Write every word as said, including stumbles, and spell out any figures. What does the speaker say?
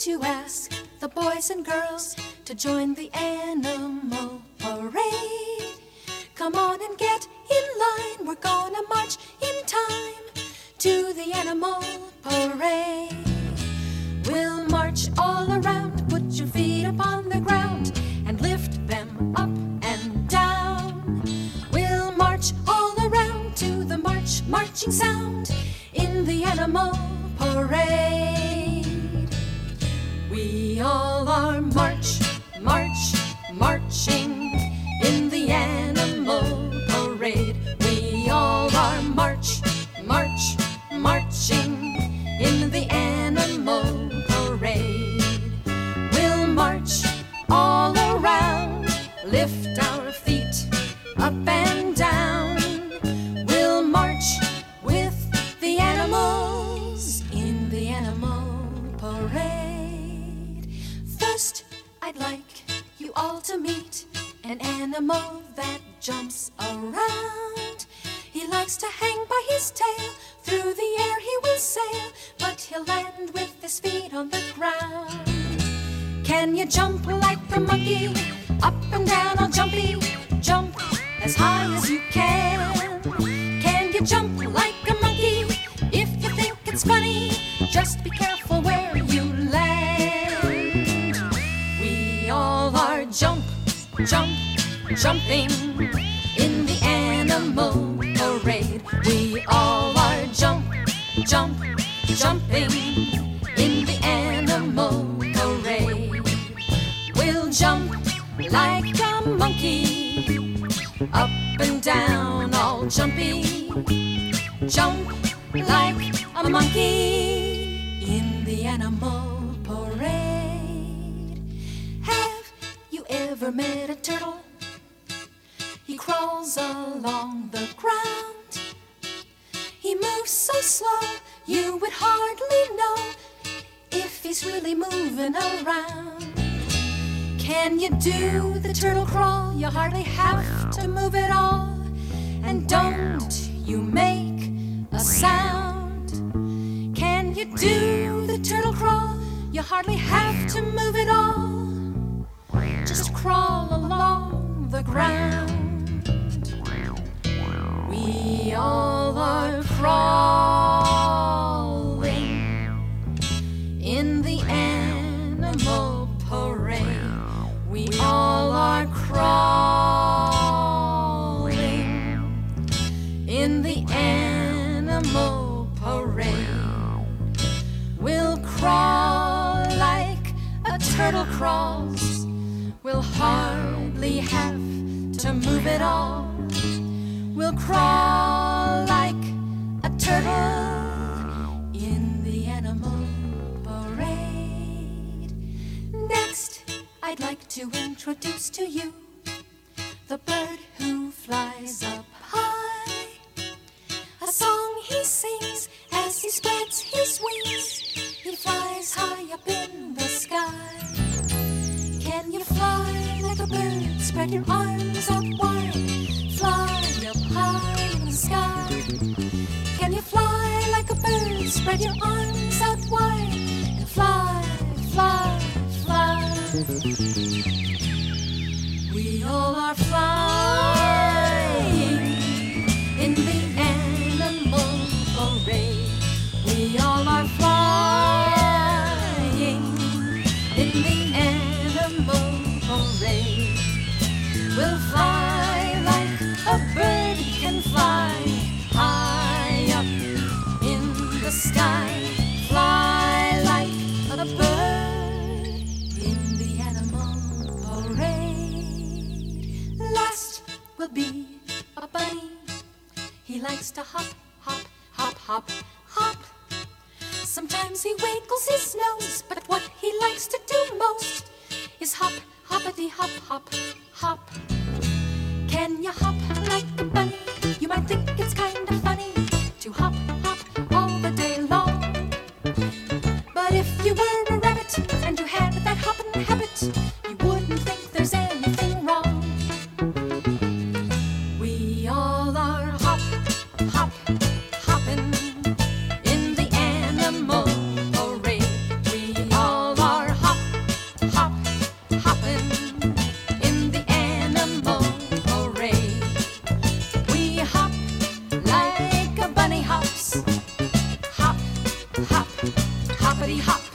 to ask the boys and girls to join the animal parade. Come on and get in line, we're gonna march in time to the animal parade. We'll march all around, put your feet up on the ground and lift them up and down. We'll march all around to the march, marching sound in the animal parade. We all are march, march, marching in the animal parade. We all are march, march, marching in the animal parade. We'll march all around, lift our feet up and down. We'll march with the animals in the animal parade. First, I'd like you all to meet an animal that jumps around. He likes to hang by his tail, through the air he will sail, but he'll land with his feet on the ground. Can you jump like a monkey? Up and down all jumpy, jump as high as you can. Can you jump like a monkey? If you think it's funny, just be careful where you land. We all are jump, jump, jumping in the animal parade. We all are jump, jump, jumping in the animal parade. We'll jump like a monkey, up and down all jumpy, jump like a monkey in the animal parade. Have you ever met a turtle? He crawls along the ground. He moves so slow, you would hardly know if he's really moving around. Can you do the turtle crawl? You hardly have to move at all. And don't you make a sound. Can you do the turtle crawl? You hardly have to move at all. Just crawl along the ground. We all are crawling in the animal parade. We all are crawling in the animal parade. We'll crawl like a turtle crawls. We'll hardly have to move at all. We'll crawl like a turtle in the animal parade. Next, I'd like to introduce to you the bird who flies up high. A song he sings as he spreads his wings. He flies high up in the sky. Can you fly like a bird? Spread your arms out wide. Fly up high in the sky. Can you fly like a bird? Spread your arms out wide and fly, fly, fly. We all are flying in the animal parade. We all are flying in the animal parade. We'll fly like a bird can fly, high up in the sky. Fly like a bird in the animal parade. Last will be a bunny. He likes to hop, hop, hop, hop, hop. Sometimes he wiggles his nose, but what he likes to do most is hop, hoppity, hop, hop, hop. Can you hop like a bunny? You might think it's kind of funny to hop, hop all the day long. But if you were a rabbit and you had that hopping habit, you wouldn't think there's anything wrong. We all are hop, hop, hopping in the animal parade. We all are Hoppity hop,